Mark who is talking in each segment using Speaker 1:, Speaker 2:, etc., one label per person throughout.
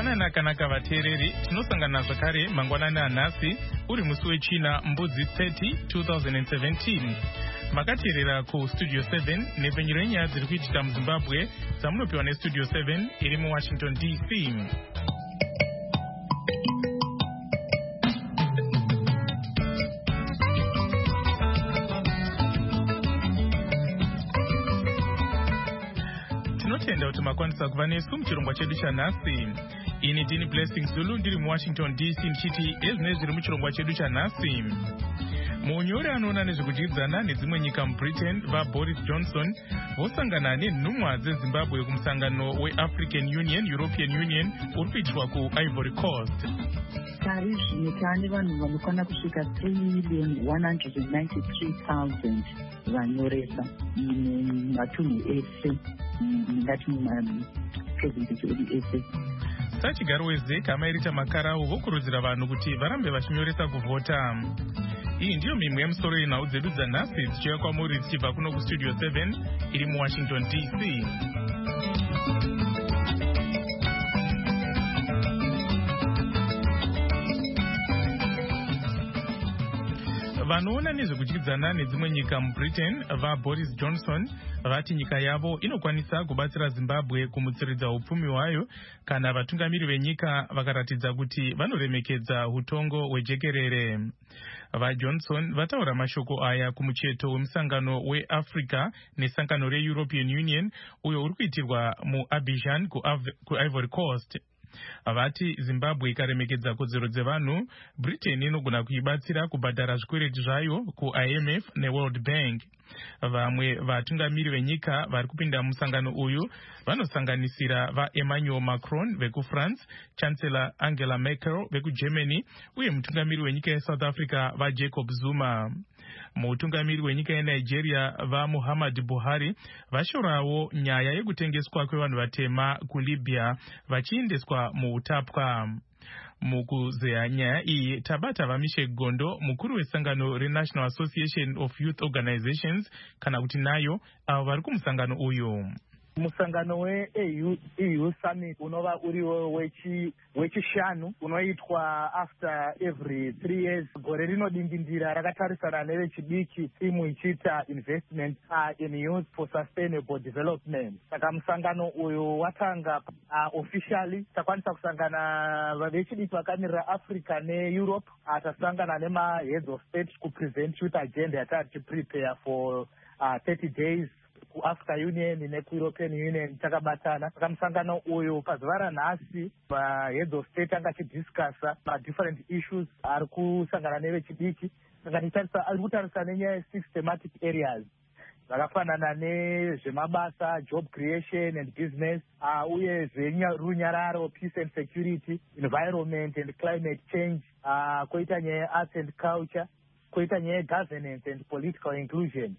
Speaker 1: Mangwanani akanaka vateereri, tinosangana zvakare mangwanani anhasi uri musi wechina mbudzi 30 2017. Makateerera kustudio 7 nepfenyuro yenyaya dziri kuitika muZimbabwe dzamunopiwa nestudio 7 iri muWashington DC. Tinotenda kuti makwanisa kuva nesu muchirongwa chedu chanhasi. Ini ndini Blessing Zulu ndiri muWashington DC ndichiti ezvinezvi zviri muchirongwa chedu chanhasi. Munyori anoona nezvekudyidzana nedzimwe nyika muBritain vaBoris Johnson vosangana nenhumwa dzeZimbabwe kumusangano weAfrican Union European Union uri kuitirwa kuIvory Coast.
Speaker 2: Tari zvino tane vanhu vanokwana kusvika 3,193,000 vanyoresa mumatunhu ese, ngati mumaprovinsi edu ese.
Speaker 1: Sachigaro weZEC amairita makarau vokurudzira vanhu kuti varambe vachinyoresa kuvhota. Iyi ndiyo mimwe yemusoro yenhau dzedu dzanhasi dzichiuya kwamuri dzichibva kuno kustudio 7 iri muWashington DC. Vanoona nezvekudyidzana nedzimwe nyika muBritain vaBoris Johnson vati nyika yavo inokwanisa kubatsira Zimbabwe kumutsiridza upfumi hwayo kana vatungamiri venyika vakaratidza kuti vanoremekedza utongo hwejekerere. VaJohnson vataura mashoko aya kumucheto wemusangano weAfrica nesangano reEuropean Union uyo uri kuitirwa muAbidjan kuIvory Coast. Vati Zimbabwe ikaremekedza kodzero dzevanhu, Britain inogona kuibatsira kubhadhara zvikwereti zvayo kuIMF neWorld Bank. Vamwe vatungamiri venyika vari kupinda musangano uyu vanosanganisira vaEmmanuel Macron vekuFrance, Chancellor Angela Merkel vekuGermany uye mutungamiri wenyika yeSouth Africa vaJacob Zuma. Mutungamiri wenyika yeNigeria vaMuhammad Buhari vashorawo nyaya yekutengeswa kwevanhu vatema kuLibya vachiendeswa muutapwa. Mukuzeya nyaya iyi tabata vaMishe Gondo, mukuru wesangano reNational Association of Youth Organizations kana kuti nayo avo vari kumusangano uyu.
Speaker 3: Musangano weEU Summit unova uriwo wechishanu unoitwa after every 3 years. Gore rinodindindira rakatarisana nevechidiki timu ichiita investment in youth for sustainable development. Saka musangano uyu watanga officially takwanisa kusangana vechidiki vakamirira Africa neEurope, tasangana nema-heads of state kupresent youth agenda yatati prepare for 30 days kuAfrica Union nekuEuropean Union takabatana. Saka musangano uyu pazuva ranhasi heads of state angachidiscussa different issues ari kusangana nevechidiki. Saka ari kutarisa nenyaya 6 thematic areas zvakafanana nezvemabasa, job creation and business, uye zverunyararo, peace and security, environment and climate change, koita nyaya arts and culture, koita nyaya governance and political inclusion.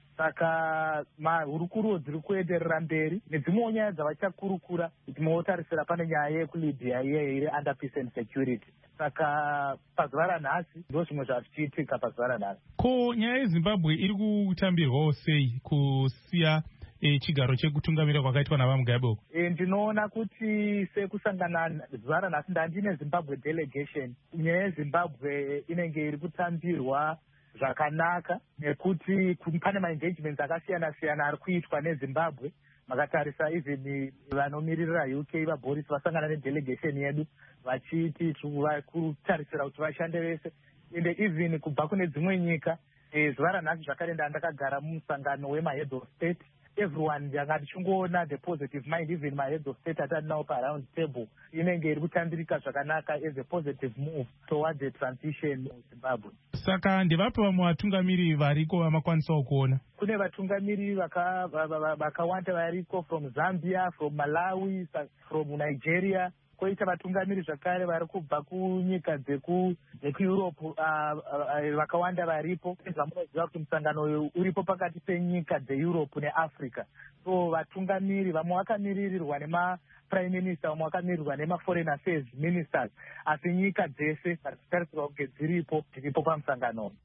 Speaker 3: Saka hurukuro dziri kuenderera mberi nedzimwe nyaya dzavachakurukura timotarisira pane nyaya yekulibya iye iri under peace and security. Saka pazuva ranhasi ndo zvimwe zvachiitika pazuva ranhasi.
Speaker 1: Ko nyaya yeZimbabwe iri kutambirwawo sei kusiya chigaro chekutungamira kwakaitwa navaMugabe?
Speaker 3: Ndinoona kuti sekusangana zuva ranhasi ndandine Zimbabwe delegation, nyaya yeZimbabwe inenge iri kutambirwa zvakanaka nekuti pane ma-engagements akasiyana-siyana ari kuitwa neZimbabwe. Makatarisa even vanomiririra UK vaBoris vasangana nedelegation yedu vachiti kutarisira kuti vashande vese, ende even kubva kune dzimwe nyika. Zuva ranhasi zvakare ndakagara mumusangano wema-head of state. Everyone yanga tichingona the positive mind, even my-heads of state atari nawo pa-round table inenge iri kutambirika zvakanaka as a positive move towards the transition in Zimbabwe.
Speaker 1: Saka ndevapo vamwe vatungamiri variko vamakwanisawo kuona? Kune
Speaker 3: vatungamiri vakawanda variko from Zambia, from Malawi, from Nigeria. Koita vatungamiri zvakare vari kubva kunyika dzekuEurope vakawanda varipo. Zvamunoziva kuti musangano uyu uripo pakati penyika dzeEurope neAfrica. So vatungamiri vamwe vakamiririrwa prime minister, vamwe vakamirirwa nema-foreign affairs ministers, asi nyika dzese dzatarisirwa kunge dziripo pamusangano.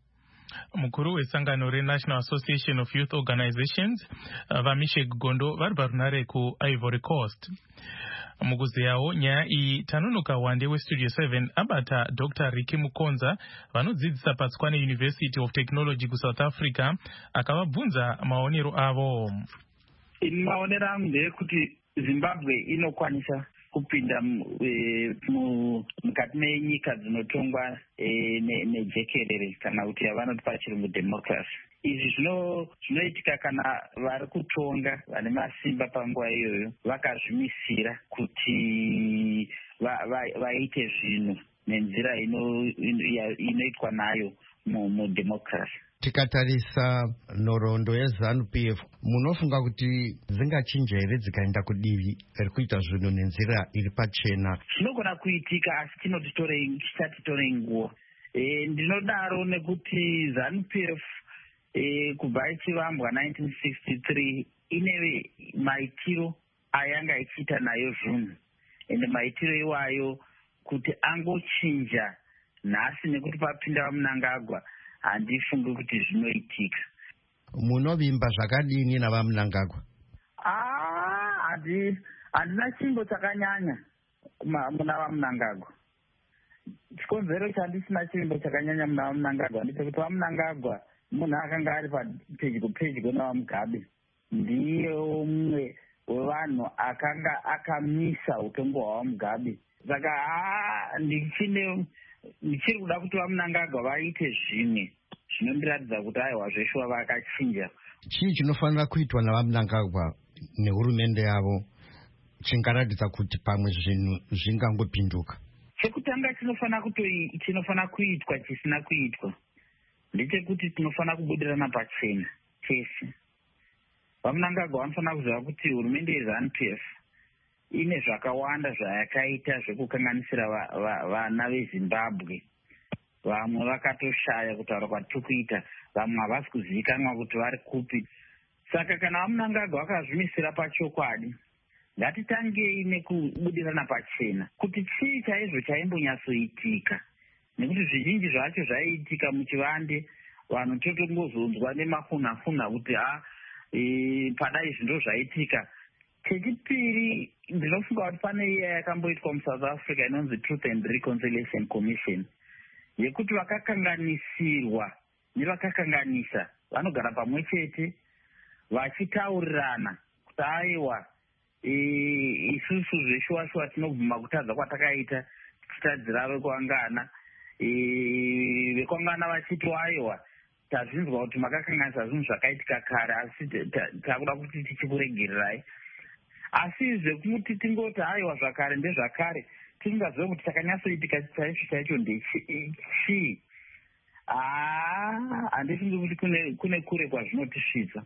Speaker 1: Mukuru wesangano reNational Association of Youth Organizations vaMishek Gondo vari parunare kuIvory Coast. Mukuziyawo nyaya iyi tanonoka wande weStudio 7 abata Dr. Ricky Mukonza vanodzidzisa paTswane University of Technology kuSouth Africa akavabvunza maonero avo.
Speaker 2: Maonero angu ndeyekuti Zimbabwe inokwanisa kupinda mukati menyika dzinotongwa nejekerere kana kuti yavanoti pachirungu democracy. Izvi zvinoitika kana vari kutonga vane masimba panguva iyoyo vakazvimisira kuti vaite zvinhu nenzira inoitwa nayo mudemocracy.
Speaker 4: Tikatarisa nhoroondo yeZANU-PF, munofunga kuti dzingachinja here dzikaenda kudivi rekuita zvinhu nenzira iri pachena?
Speaker 2: Zvinogona kuitika asi chichatitorei nguva. Ndinodaro nekuti ZANU-PF kubva ichivambwa 1963 ine maitiro ayanga ichiita nayo zvinhu, ende maitiro iwayo kuti angochinja nhasi nekuti papinda vaMnangagwa handifungi kuti zvinoitika.
Speaker 4: Munovimba zvakadini navaMnangagwa?
Speaker 2: Handina chimbo chakanyanya muna vaMnangagwa. Chikonzero chandisina chimbo chakanyanya muna vaMnangagwa ndechekuti vaMnangagwa munhu akanga ari pedyo navaMugabe. Ndiye umwe wevanhu akanga akamisa utongo hwavaMugabe. Saka ndichiri kuda kuti vaMnangagwa vaite zvimwe zvinondiratidza kuti aiwa zveshuwa vakachinja.
Speaker 4: Chii chinofanira kuitwa navaMnangagwa nehurumende yavo chingaratidza kuti pamwe zvinhu zvingangopinduka?
Speaker 2: Chekutanga chinofana kuitwa chisina kuitwa ndechekuti tinofana kubudirana pachena chese. VaMnangagwa vanofanira kuziva kuti hurumende yeZANU-PF ine zvakawanda zvayakaita zvekukanganisira vana veZimbabwe. Vamwe vakatoshaya kutaura kwatiri kuita, vamwe havasi kuzivikanwa kuti vari kupi. Saka kana vaMnangagwa vakazvimisira pachokwadi, ngatitangei nekubudirana pachena kuti chii chaizvo chaimbonyatsoitika, nekuti zvizhinji zvacho zvaiitika muchivande vanhu totongozonzwa nemafunhafuna kuti padai zvinhu zvaitika. Chechipiri, ndinofunga kuti pane iya yakamboitwa muSouth Africa inonzi Truth and Reconciliation Commission, yekuti vakakanganisirwa nevakakanganisa vanogara pamwe chete vachitaurirana kuti aiwa isusu zveshuwa tinobvuma kutadza kwatakaita tichitadzira vekuangana. Vekuangana vachiti aiwa tazvinzwa kuti makakanganisa zvinhu zvakaitika kare asi takuda kuti tichikuregererai. Asi zvekuti tingoti aiwa zvakare ndezvakare tisingazive kuti chakanyatsoitika chaicho ndechii, handifungi kuti kune kure kwazvinotisvitsa.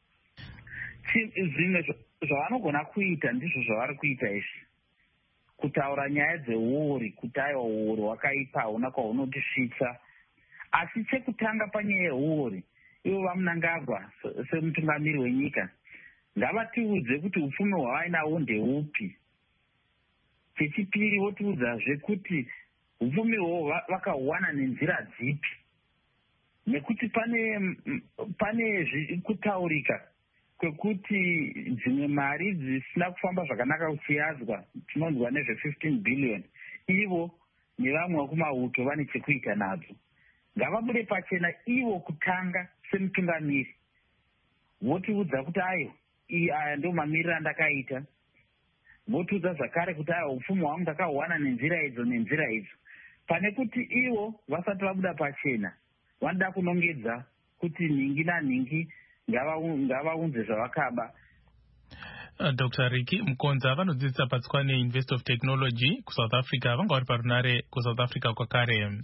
Speaker 2: Zvimwe zvavanogona kuita ndizvo zvavari kuita izvi, kutaura nyaya dzeuori, kuti aiwa uori wakaipa hauna kwaunotisvitsa. Asi chekutanga panyaya yeuori, ivo vaMnangagwa semutungamiri wenyika ngavatiudze kuti upfumi hwavainahwo ndeupi. Chechipiri, votiudzazve kuti upfumi hwo vakahuwana nenzira dzipi, nekuti pane kutaurika kwekuti dzimwe mari dzisina kufamba zvakanaka kuchiyadzwa, tinonzwa nezve15 billion, ivo nevamwe vekumauto vane chekuita nadzo. Ngavabude pachena ivo kutanga semutungamiri, votiudza kuti aya ndo mamiriro andakaita. Votiudza zvakare kuti upfumi hwangu ndakahuwana nenzira idzo. Pane kuti ivo vasati vabuda pachena vanoda kunongedza kuti nhingi nanhingi ngavaunze zvavakaba.
Speaker 1: Dr. Ricky Mukonza vanodzidzisa paTswane University of Technology kuSouth Africa vanga vari parunare kuSouth Africa kwakare.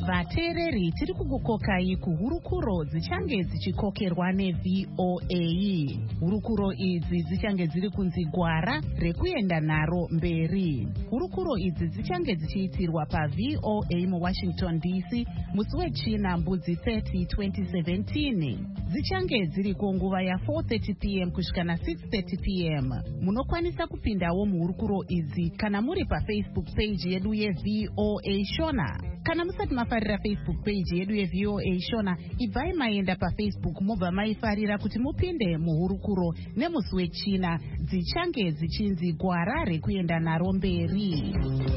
Speaker 5: Vateereri, tiri kukukokai kuhurukuro dzichange dzichikokerwa neVOA. Hurukuro idzi dzichange dziri kunzi gwara rekuenda naro mberi. Hurukuro idzi dzichange dzichiitirwa paVOA muWashington DC musi wechina mbudzi 30 2017. Dzichange dziri kunguva ya4:30 p.m. kusvika na6:30 p.m. Munokwanisa kupindawo muhurukuro idzi kana muri paFacebook page yedu yeVOA Shona. Kana musati mafarira Facebook page yedu yeVOA Shona, ibvai maenda paFacebook mobva maifarira kuti mupinde muhurukuro nemusi wechina dzichange dzichinzi gwara rekuenda naro mberi.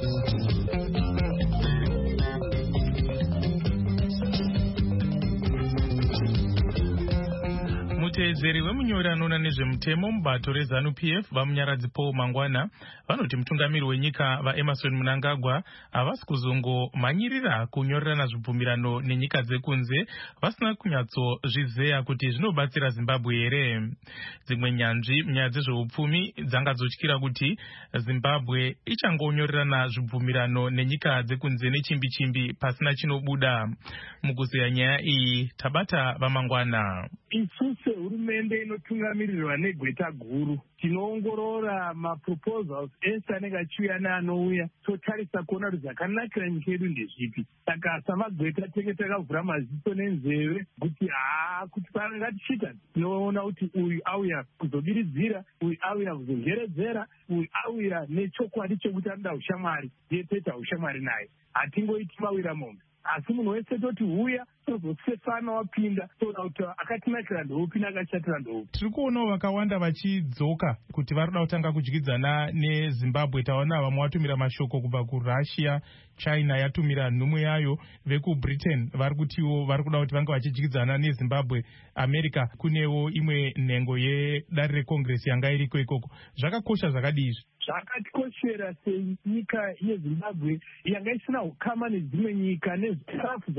Speaker 1: Muteedzeri wemunyori anoona nezvemutemo mubato reZANU-PF vamunyaradzi Paul Mangwana vanoti mutungamiri wenyika vaEmmerson Mnangagwa havasi kuzongomhanyirira kunyorerana zvibvumirano nenyika dzekunze vasina kunyatsozvizeya kuti zvinobatsira Zimbabwe here. Dzimwe nyanzvi munyaya dzezveupfumi dzangazotyira kuti Zimbabwe ichangonyorerana zvibvumirano nenyika dzekunze nechimbi-chimbi pasina chinobuda. Mukuzeya nyaya iyi tabata vaMangwana.
Speaker 3: Isuse hurumende inotungamirirwa negweta guru tinoongorora maproposals ese anenge achiuya neanouya totarisa kuona kuti zvakanakira nyika yedu ndezvipi. Saka samagweta tenge takavhura maziso nenzeve kuti ngatichita tinoona kuti uyu auya kuzobiridzira, uyu auya kuzongeredzera, uyu auya nechokwadi chekuti anoda ushamwari, ndiye toita ushamwari naye. Hatingoiti mawira mombe. Asi munhu wese toti huya tozosefana wapinda toda kuti akatinakira ndoupi nakashatira ndoupi.
Speaker 1: Tiri kuonawo vakawanda vachidzoka kuti varikuda kutanga kudyidzana neZimbabwe. Taona vamwe vatumira mashoko kubva kuRussia, China yatumira nhumwe yayo, vekuBritain vari kutiwo vari kuda kuti vange vachidyidzana neZimbabwe. America kunewo imwe nhengo yedare rekongresi yanga iriko ikoko. Zvakakosha zvakadii izvi?
Speaker 3: Zvakatikoshera senyika yeZimbabwe yanga isina ukama nedzimwe nyika nezvikafu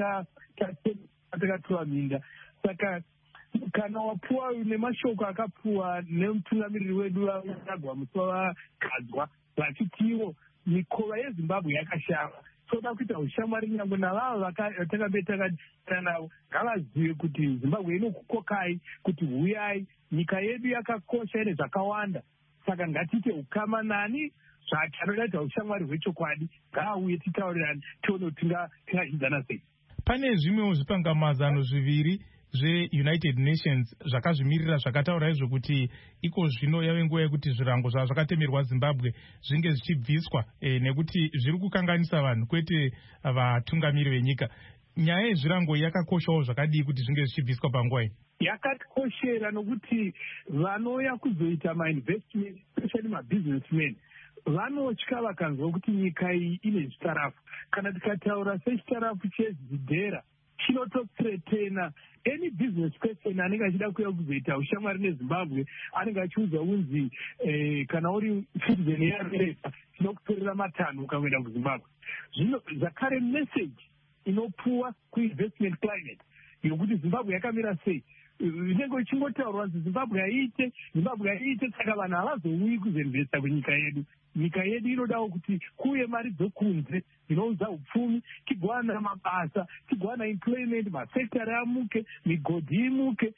Speaker 3: zvatakatova minda. Saka kana wapuwa nemashoko akapuwa nemutungamiriri wedu vaMnangagwa musi wavagadzwa vachitiwo mikova yeZimbabwe yakashama, toda kuita ushamwari nyangwe navavo vatakabve takadana navo ngavazive kuti Zimbabwe inokukokai kuti huyai, nyika yedu yakakosha ine zvakawanda. Saka ngatiite ukama nani zvachanodaita ushamwari hwechokwadi, ngaauye titaurirane tione kuti tingazvidzana sei.
Speaker 1: Pane zvimwewo zvipangamazano zviviri zveUnited Nations zvakazvimirira zvakataura izvo kuti iko zvino yave nguva yekuti zvirango zvakatemerwa Zimbabwe zvinge zvichibviswa nekuti zviri kukanganisa vanhu kwete vatungamiri venyika. Nyaya yezvirango yakakoshawo zvakadii kuti zvinge zvichibviswa panguva iyi?
Speaker 3: Yakatikoshera nokuti vanouya kuzoita mainvestment especially mabusinessmen vanotya vakanzwa kuti nyika iyi ine zvitarafu. Kana tikataura sechitarafu cheZidera chinotothretena any business person anenge achida kuuya kuzoita ushamwari neZimbabwe anenge achiudzwa kunzi kana uri citizen yeAmerica tinokutorera matanho ukaenda kuZimbabwe. Zvino zvakare message inopuwa kuinvestment climate yokuti Zimbabwe yakamira sei. Inenge ichingotaurwa kuti Zimbabwe aiite, saka vanhu havazouyi kuzoinvesta kunyika yedu. Nyika yedu inodawo kuti kuuye mari dzokunze dzinoudza upfumi, tigowana mabasa, tigowana employment, masekitari amuke, migodhi imuke,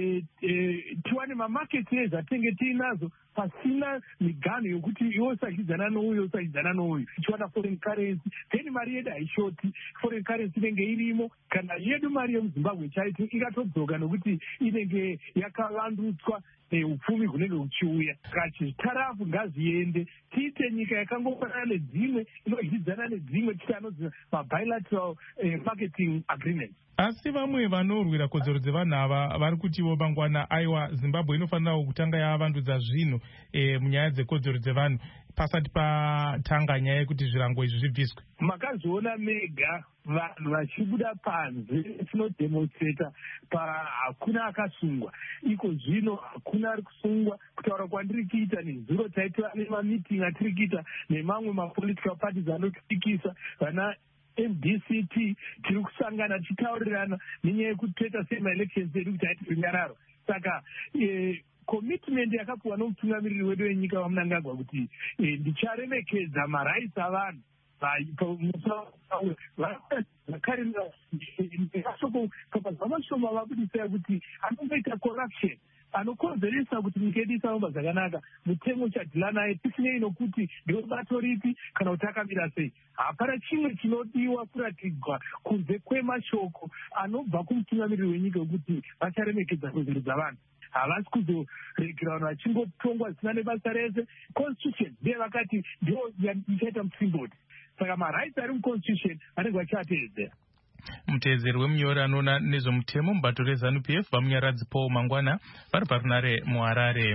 Speaker 3: tiwane mamaketi ezvatinenge tiinazo pasina miganho yokuti iwe usazvidzana nouyu usazvidzana nouyu. Tichiwana foreign currency, then mari yedu haishoti, foreign currency inenge irimo. Kana yedu mari yemuZimbabwe chaito ikatodzoka nokuti inenge yakavandutswa upfumi hunenge huchiuya. Kachitarafu ngazviende, tiite nyika yakangofanana nedzimwe, inozvidzana nedzimwe, tiite anodzi mabilateral marketing agreements.
Speaker 1: Asi vamwe vanorwira kodzero dzevanhu ava vari kutiwo Mangwana, aiwa Zimbabwe inofanirawo kutanga yavandudza zvinhu munyaya dzekodzero dzevanhu pasati patanga nyaya yekuti zvirango izvi zvibviswe.
Speaker 3: Makazviona mega vanhu vachibuda panze tinodhemonstrata hakuna akasungwa. Iko zvino hakuna ari kusungwa. Kutaura kwandiri kuita nezuro taitova nemameeting atiri kuita nemamwe mapolitical parties anotyikisa vana MDCT tiri kusangana tichitaurirana nenyaya yekuti toita semaelections edu kuti aiti runyararo. Saka commitment yakapuwa nomutungamiriri wedu wenyika vaMnangagwa kuti ndicharemekedza marights avanhu zvakare ndakashoko pamazvamashoma vabudisa kuti anongoita corruption anokonzeresa kuti nyika yedu isahamba zvakanaka. Mutemo chadhila naye tisinei nokuti ndebato ripi kana kuti akamira sei. Hapana chimwe chinodiwa kuratidzwa kunze kwemashoko anobva kumutungamiriri wenyika wekuti vacharemekedza kodzero dzavanhu. Havasi kuzoregera vanhu vachingotongwa zvisina nebasa rese. Constitution ndiye vakati ndio ichaita musimboti. Saka marights ari muconstitution vanenge vachiateedzera.
Speaker 1: Muteedzeri wemunyori anoona nezvomutemo mubato reZANU-PF vamunyaradzi Paul Mangwana vari parunare muHarare.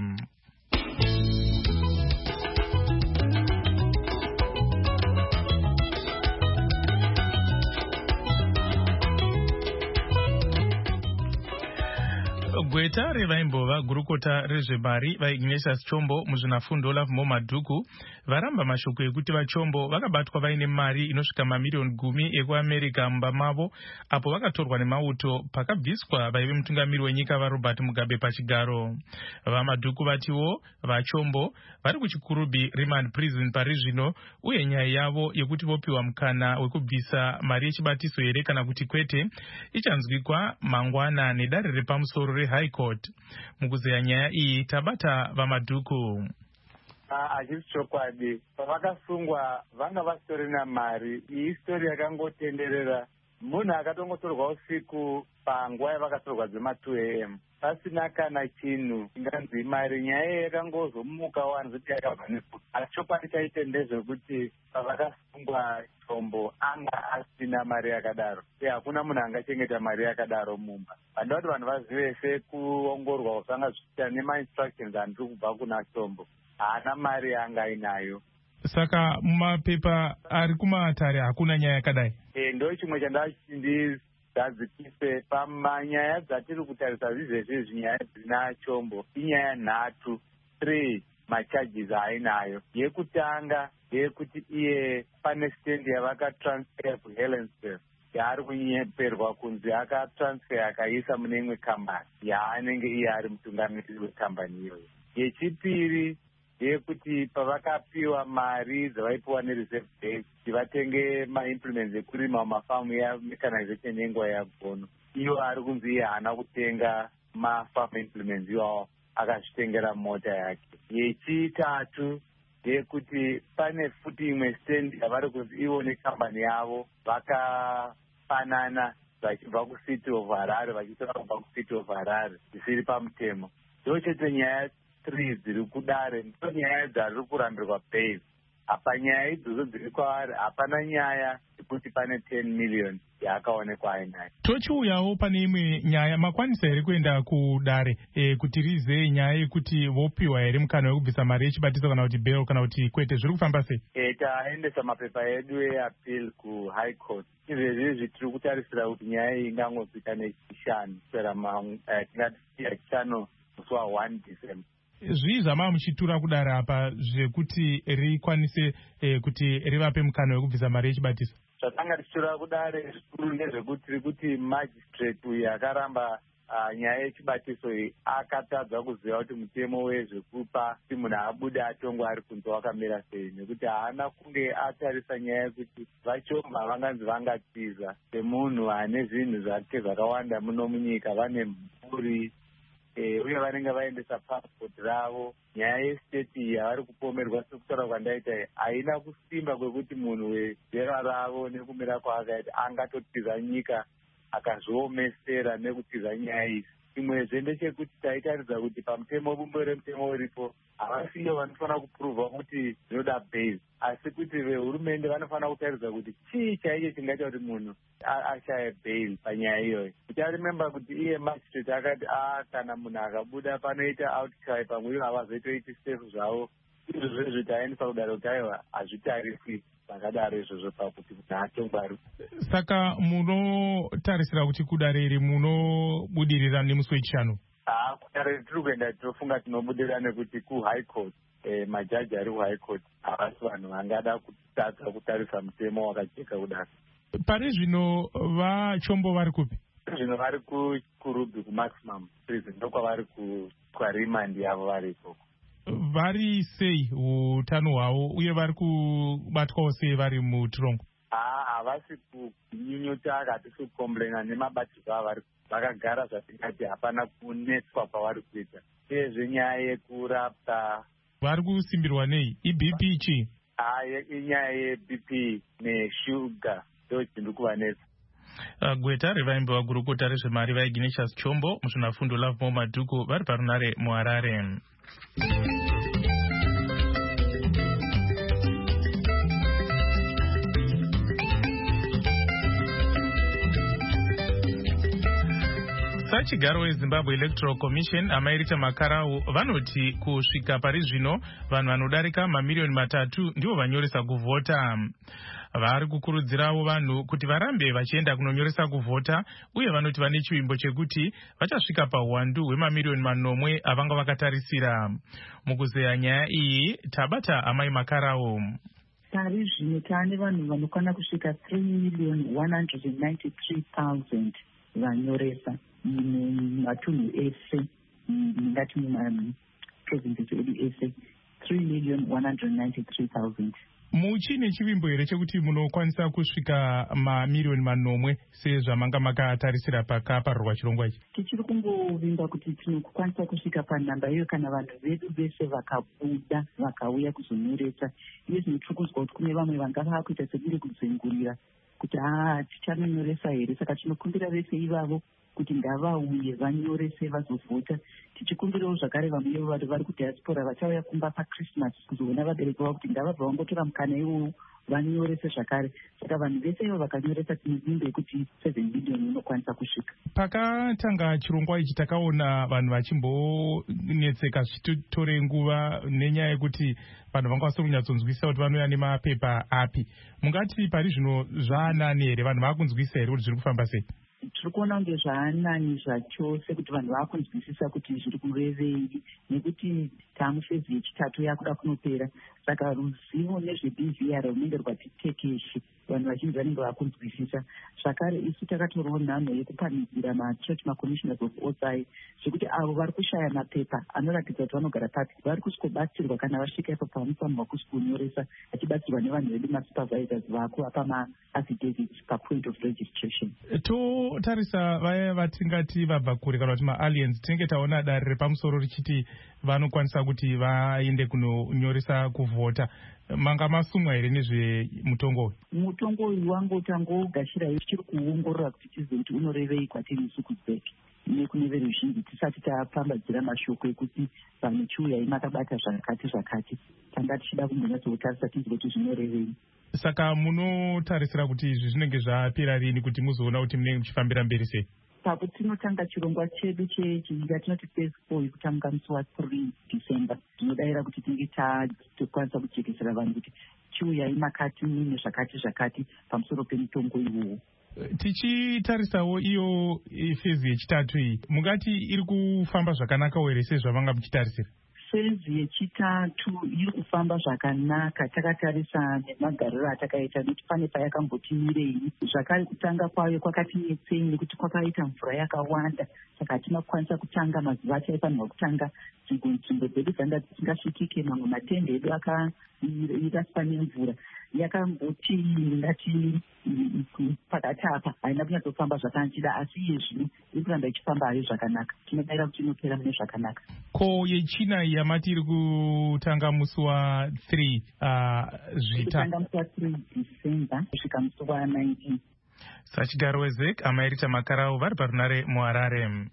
Speaker 1: Gweta revaimbova gurukota rezvemari vaIgnatius Chombo muzvinafundo Lovemore Madhuku varamba mashoko ekuti vaChombo vakabatwa vaine mari inosvika mamiliyoni 10 ekuAmerica mumba mavo apo vakatorwa nemauto pakabviswa vaive mutungamiri wenyika vaRobert Mugabe pachigaro. VaMadhuku vatiwo vaChombo vari kuchikurubhi Remand Prison pari zvino uye nyaya yavo yekuti vopiwa mukana wekubvisa mari yechibatiso here kana kuti kwete ichanzwikwa mangwana nedare repamusoro reHigh Court. Mukuzeya nyaya iyi tabata VaMadhuku.
Speaker 6: Achisi chokwadi, pavakasungwa vanga vasitorina mari. Iyi isitori yakangotenderera. Munhu akatongotorwa usiku panguva yavakatorwa dzema2 AM pasina kana chinhu inganzi mari. Nyaya iyi yakangozomuka wanziti yakabva nefuti. Asi chokwadi chaite ndezvekuti pavakasungwa Chombo anga asina mari yakadaro. Hakuna munhu angachengeta mari yakadaro mumba. Vandoda kuti vanhu vazive sekuongorwa kusanga zvichiita nemainstructions andiri kubva kuna Chombo. Haana mari yanga ainayo.
Speaker 1: Saka mumapepa ari kumatare hakuna nyaya yakadai.
Speaker 6: Ndo chimwe chandazadzikise pamanyaya dzatiri kutarisa zvizvezvi nyaya dzina Chombo inyaya 3 macharges ainayo. Yekutanga yekuti iye pane stand yavakatransfer kuHelensburg yaari kunyeperwa kunzi akatransfer akaisa mune imwe kambani yaanenge iye ari mutungamiriri wekambani iyoyo. Yechipiri yekuti pavakapiwa mari dzavaipiwa nereserve bank kuti vatenge maimplements ekurima mumafamu yamechanization yenguva yagono, iyo ari kunzi iye haana kutenga mafarm implements iwawo, akazvitengera mota yake. Yechitatu yekuti pane futi imwe stand yavari kunzi ivo nekambani yavo vakafanana vachibva kuCity of Harare vachitora kubva kuCity of Harare zvisiri pamutemo. Ndochete nyaya 3 dziri kudare, ndo nyaya dzari kurambirwa bail. Apa nyaya idzodzo dziri kwaari, hapana nyaya yekuti pane 10 million yaakaonekwa ainayo.
Speaker 1: Tochiuyawo pane imwe nyaya, makwanisa here kuenda kudare kuti rizei nyaya yekuti vopiwa here mukana wekubvisa mari yechibatiso kana kuti bail kana kuti kwete, zviri kufamba sei?
Speaker 6: Taendesa mapepa edu eappeal kuHigh Court. Izvezvi tiri kutarisira kuti nyaya iyi ingangosvika nechishanu kusera tingati chishanu musi wa1 December.
Speaker 1: Zvii zvama muchitura kudare apa zvekuti rikwanise kuti rivape mukana wekubvisa mari yechibatiso?
Speaker 6: Zvatanga tichitura kudare zvikuru ndezvekuti tiri kuti magistrate uyu akaramba nyaya yechibatiso iyi akatadza kuziva kuti mutemo wezvekupa kuti munhu abude atongwa ari kunze wakamira sei, nekuti haana kunge atarisa nyaya yekuti vaChombo vanganzi vangatiza semunhu ane zvinhu zvake zvakawanda muno munyika, vane mhuri uye vanenge vaendesa passport ravo. Nyaya yestate iyi yavari kupomerwa sekutaura kwandaita haina kusimba kwekuti munhu wezera ravo nekumira kwaakaita angatotiza nyika akazviomesera nekutiza nyaya idzi. Chimwezve ndechekuti taitaridza kuti pamutemo bumbo remutemo uripo havasiyo vanofanira kupuruvha kuti zvinoda bail, asi kuti vehurumende vanofanira kutaridza kuti chii chaicho chingaita kuti munhu ashaya bail panyaya iyoyo. Ticharimemba kuti iye magistrate akati kana munhu akabuda panoita outcry, pamwe havazoitoiti safe zvavo, izvo zvezvo taendesa kudaro kuti aiwa hazvitariswi zvakadaro izvozvo pakuti munhu atongwari.
Speaker 1: Saka munotarisira kuti kudare iri munobudirira nemusi wechishanu?
Speaker 6: Kudare tiri kuenda tinofunga tinobudirira nekuti kuHigh Court majaji ari kuHigh Court havasi vanhu vangada kutadza kutarisa mutemo wakajeka kudaro.
Speaker 1: Pari zvino vaChombo vari kupi?
Speaker 6: Zvino vari kuRubhi kuMaximum Prison, ndokwavari kwaRimandi yavo vari ikoko.
Speaker 1: vari sei utano hwavo uye vari kubatwawo sei vari mutorongo?
Speaker 6: Havasi kunyunyuta hatisi kukomblena nemabatirwo avari vakagara zvatingati hapana kunetswa kwavari kuita. Uyezve nyaya yekurapwa
Speaker 1: vari kusimbirwa nei? iBP chii?
Speaker 6: Inyaya yeBP neshuga ndo chiri kuvanetsa.
Speaker 1: Gweta revaimbi vagurukota rezvemari vaIgnatius Chombo, muzvinafundo Love Madhuku vari parunare muHarare. Sachigaro weZimbabwe Electoral Commission amairita makarau vanoti kusvika pari zvino vanhu vanodarika mamiliyoni 3 ndivo vanyoresa kuvhota. Vari kukurudzirawo vanhu kuti varambe vachienda kunonyoresa kuvhota, uye vanoti vane chivimbo chekuti vachasvika pauwandu hwemamiliyoni 9 avanga vakatarisira. Mukuzeya nyaya iyi tabata amai makarau.
Speaker 7: Pari zvino taane vanhu vanokwana kusvika 3,193,000 vanyoresa mumatunhu ese, ngati mumaprovinces edu ese 3,193,000.
Speaker 1: Muchine chivimbo here chekuti munokwanisa kusvika mamiliyoni 9 sezvamanga makatarisira pakaparurwa chirongwa ichi?
Speaker 7: Tichiri kungovimba kuti tinokwanisa kusvika panhamba iyo kana vanhu vedu vese vakabuda vakauya kuzonyoresa. Iye tiri kuzwa kuti kune vamwe vanga vakuita sedire kuzengurira kuti tichanonyoresa here. Saka tinokumbira vese ivavo kuti ngavauye vanyorese vazovhota. Tichikumbirawo zvakare vamwe vari kudiaspora vachauya kumba paChristmas kuzoona vabereki vavo kuti ngavabva vangotora mukana iwowo vanyorese zvakare. Saka vanhu vese ivo vakanyoresa tinozimbe kuti 7 miliyoni inokwanisa kusvika.
Speaker 1: Pakatanga chirongwa ichi takaona vanhu vachimbonetseka zvitotore nguva nenyaya yekuti vanhu vanga vasiri kunyatsonzwisisa kuti vanouya nemapepa api. Mungati pari zvino zvaanani here? Vanhu vakunzwisisa here kuti zviri kufamba sei?
Speaker 7: Tiri kuona kunge zvaanani zvacho sekuti vanhu vakunzwisisa kuti zviri kurevei, nekuti tamufezi yechitatu yakuda kunopera. Saka ruzivo nezveBVR runenge rwati tekeshi, vanhu vazhinji vanenge vakunzwisisa. Zvakare isu takatorawo nhamo yekupanidzira macommissioners of OSI zvekuti avo vari kushaya mapepa anoratidza kuti vanogara papi vari kusikobatsirwa kana vasvika ipo pavanofanirwa kusonyoresa, achibatsirwa nevanhu vedu masupervisors vakuapa maaffidavits papoint of registration.
Speaker 1: Totarisa vaya vatingati vabva kure kana kuti maaliens, tinenge taona dare repamusoro richiti vanokwanisa kuti vaende kunonyoresa kuvhota. Manga masumwa here nezvemutongo? Mutongo
Speaker 7: uyu wangotangogashira tichiri kuongorora kuti tizive kuti unorevei kwatiri isu kuZeki nekune veruzhinji tisati tapambadzira mashoko ekuti vanhu chiuyai makabata zvakati. Tanga tichida kumbonyatsotarisa tizive kuti zvinorevei. Saka munotarisira kuti izvi zvinenge zvapera rini kuti muzoona kuti munenge muchifambira mberi sei? Pakutinotanga chirongwa chedu chatinoti phase 4 kutanga musi wa3 December, tinodayira kuti tinge tokwanisa kuchekesera vanhu kuti chiuyai makati mune zvakati pamusoro pemutongo iwowo. Tichitarisawo iyo fezi yechitatu iyi, mungati iri kufamba zvakanaka here sezvamanga muchitarisira? Fezi yechitatu iri kufamba zvakanaka, takatarisa nemagariro atakaita nekuti pane payakambotimirei. Zvakare kutanga kwayo kwakatinetsei nekuti kwakaita mvura yakawanda, saka hatina kukwanisa kutanga mazuva ataifanirwa kutanga. Nzvimbo dzedu dzanga dzisingasvikike, mamwe matende edu akaraswa nemvura. Yakamboti ngati pakati apa haina kunyatsofamba zvakanachida, asi iye zvino iri kuramba ichifamba hayo zvakanaka. Tinodayira kuti inopera mune zvakanaka. Ko yechina yamati iri kutanga musi wa3 zvita musi wa3 December kusvika musi wa19. Sachigaro weZeki amairita makarau vari parunare muHarare.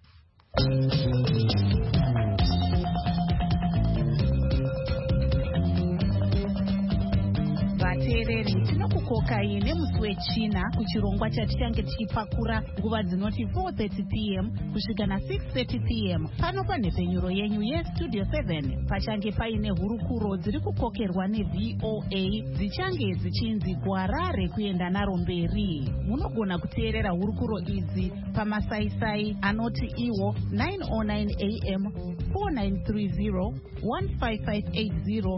Speaker 5: Vateereri, tinokukokai nemusi wechina kuchirongwa chatichange tichipakura nguva dzinoti 4:30 p.m. kusvika na6:30 p.m. pano panhepfenyuro yenyu yeStudio 7 pachange paine hurukuro dziri kukokerwa neVOA dzichange dzichinzi kuHarare kuenda naro mberi. Munogona kuteerera hurukuro idzi pamasaisai anoti iwo 909 AM, 4930, 15580,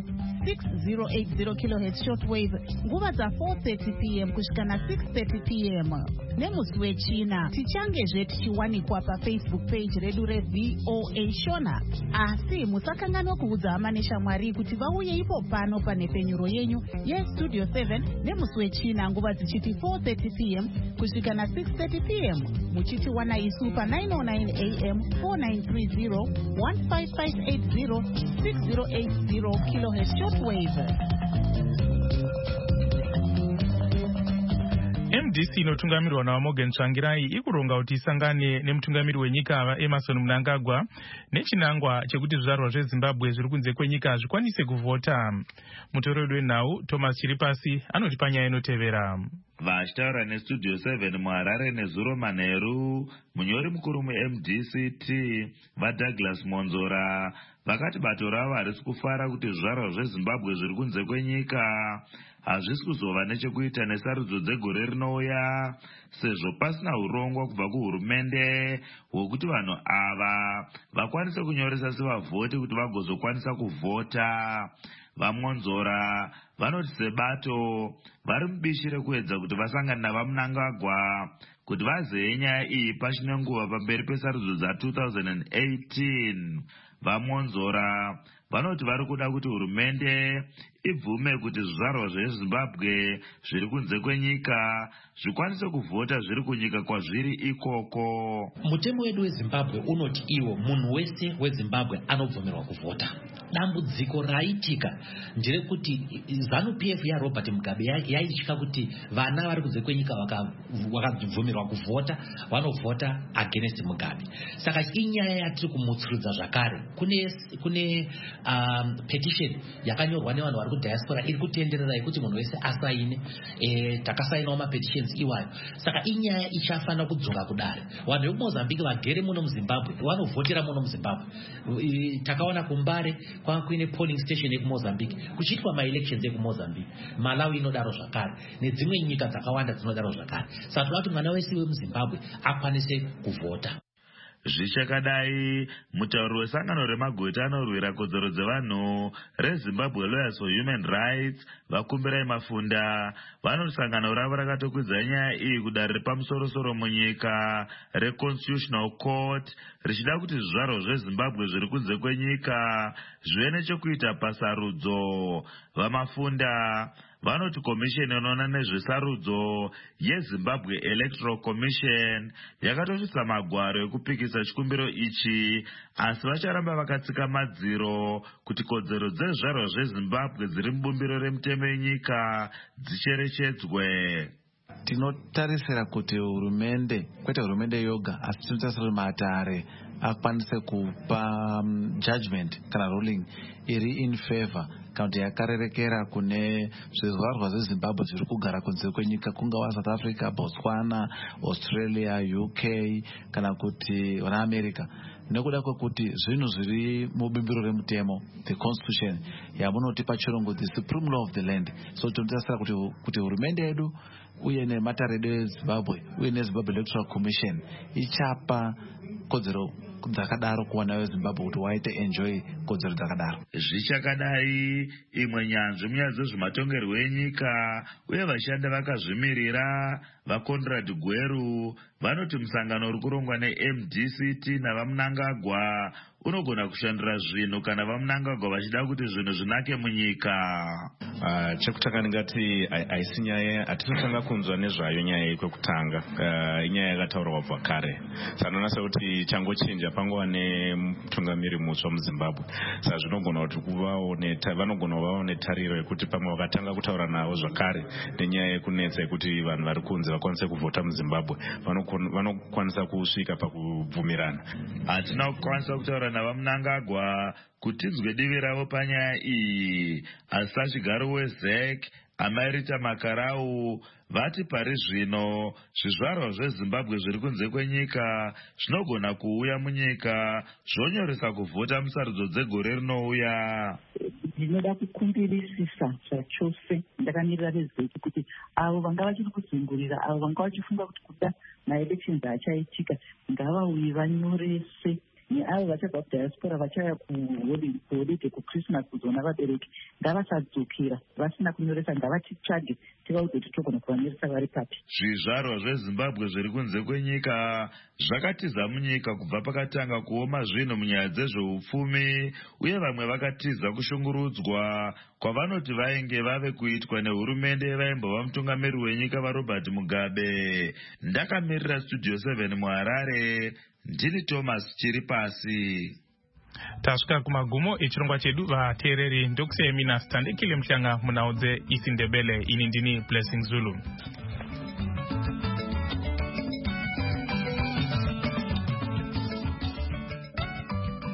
Speaker 5: 6080 kHz shortwave nguva dza 4:30 p.m. kusvika na6:30 p.m. nemusi wechina. Tichangezve tichiwanikwa pafacebook page redu reVOA Shona. Asi musakanganwa kuudza hama neshamwari kuti vauye ipo pano panhepfenyuro yenyu yestudio 7 nemusi wechina nguva dzichiti 4:30 p.m. kusvika na6:30 p.m. muchitiwana isu pa909 am 4930 15580 6080 kilohertz shortwave.
Speaker 1: MDC inotungamirwa naMorgan Tsvangirai ikuronga kuti isangane nemutungamiri wenyika Emmerson Mnangagwa nechinangwa chekuti zvizvarwa zveZimbabwe zviri kunze kwenyika zvikwanise kuvhota. Mutoreri wenhau Thomas Chiripasi anoti panyaya inotevera.
Speaker 8: Vachitaura nestudio 7 muHarare nezuro manheru, munyori mukuru muMDCT vaDouglas Monzora vakati bato ravo harisi kufara kuti zvizvarwa zveZimbabwe zviri kunze kwenyika hazvisi kuzova nechekuita nesarudzo dzegore rinouya, sezvo pasina urongwa kubva kuhurumende hwokuti vanhu ava vakwanise kunyoresa sevavhoti kuti vagozokwanisa kuvhota. VaMonzora vanoti sebato vari mubishi rekuedza kuti vasangane navaMnangagwa kuti vazive nyaya iyi pachine nguva pamberi pesarudzo dza2018. VaMonzora vanoti vari kuda kuti hurumende ibvume kuti zvizvarwa zveZimbabwe zviri kunze kwenyika zvikwanise kuvhota zviri kunyika kwazviri ikoko.
Speaker 9: Mutemo wedu weZimbabwe unoti iwo munhu wese weZimbabwe anobvumirwa kuvhota. Dambudziko raitika nderekuti ZANU-PF yaRobert Mugabe yaitya kuti vana vari kunze kwenyika vakabvumirwa kuvhota vanovhota against Mugabe. Saka inyaya yatiri kumutsurudza zvakare. Kune petition yakanyorwa nevanhu vari kudiaspora iri kutenderera yekuti munhu wese asaine. Takasainawo mapetitions iwayo. Saka inyaya ichafanira kudzoka kudare. Vanhu vemuMozambique vagere muno muZimbabwe vanovhotera muno muZimbabwe. Takaona kuMbare kwakuine polling station yekuMozambique kuchiitwa maelections ekuMozambique. Malawi inodaro zvakare nedzimwe nyika dzakawanda dzinodaro zvakare. Saka tinoda kuti mwana wese wemuZimbabwe akwanise kuvhota.
Speaker 8: Zvichakadai, mutauri wesangano remagweta anorwira kodzero dzevanhu reZimbabwe Lawyers for Human Rights Vakumbirai Mafunda vanoti sangano ravo rakatokwidza nyaya iyi kudare repamusoro-soro munyika reConstitutional Court richida kuti zvizvarwa zveZimbabwe zviri kunze kwenyika zvive nechekuita pasarudzo. VaMafunda vanoti komisheni inoona nezvesarudzo yeZimbabwe Electoral Commission yakatosvitsa magwaro ekupikisa chikumbiro ichi, asi vacharamba vakatsika madziro kuti kodzero dzezvizvarwa zveZimbabwe dziri mubumbiro remutemo yenyika dzicherechedzwe.
Speaker 10: Tinotarisira kuti hurumende, kwete hurumende yoga, asi tinotarisira matare akwanise kupa judgment kana ruling iri in favor kana kuti yakarerekera kune zvizvarwa zveZimbabwe zviri kugara kunze kwenyika, kungava South Africa, Botswana, Australia, UK kana kuti America. Nekuda kwekuti zvinhu zviri mubumbiro remutemo, the constitution yamunoti pachirungu the supreme law of the land. So tinotarisira kuti hurumende yedu uye nematare edu eZimbabwe uye neZimbabwe Electoral Commission ichapa kodzero dzakadaro kuwana weZimbabwe kuti waite enjoy kodzero dzakadaro.
Speaker 8: Zvichakadai, imwe nyanzvi munyaya dzezvematongerwo enyika uye vashanda vakazvimirira vaConrad Gweru vanoti musangano uri kurongwa neMDCT navaMnangagwa unogona kushandira zvinhu kana vaMnangagwa vachida kuti zvinhu zvinake munyika.
Speaker 11: Chekutanga ndingati haisi nyaya atinotanga kunzwa nezvayo nyaya yekwekutanga, inyaya yakataurwa kubva kare. Sanonasa kuti changochinja pangova nemutungamiri mutsva muZimbabwe. Saka zvinogona kuti vanogona kuvawo netariro yekuti pamwe vakatanga kutaura navo zvakare nenyaya yekunetsa yekuti vanhu vari kunze vakwanise kuvhota muZimbabwe vanokwanisa kusvika pakubvumirana.
Speaker 8: Hatina kukwanisa kutaura navaMnangagwa kuti tinzwe divi ravo panyaya iyi, asi sachigaro weZEC Amarita Makarau vati pari zvino zvizvarwa zveZimbabwe zviri kunze kwenyika zvinogona kuuya munyika zvonyoresa kuvhota musarudzo dzegore rinouya.
Speaker 7: Ndinoda kukumbirisisa zvachose ndakamirira veZEC kuti avo vanga vachiri kuzungurira, avo vanga vachifunga kuti kuda maelections achaitika ngavauye vanyorese avo vachabva kudiaspora vachauya kuholide kuchristmas kuzoona vabereki ngavasadzokera vasina kunyoresa, ngavatitsvage tivaudze kuti togona kuvanyoresa vari papi.
Speaker 8: Zvizvarwa zveZimbabwe zviri kunze kwenyika zvakatiza munyika kubva pakatanga kuoma zvinhu munyaya dzezveupfumi, uye vamwe vakatiza kushungurudzwa kwavanoti vainge vave kuitwa nehurumende vaimbova mutungamiri wenyika vaRobert Mugabe. Ndakamirira Studio 7 muHarare, ndini Thomas Chiripasi.
Speaker 1: Tasvika kumagumo echirongwa chedu vateereri. Ndokuseyemina Standekile Mhlanga munaudze isindebele. Ini ndini Blessing Zulu.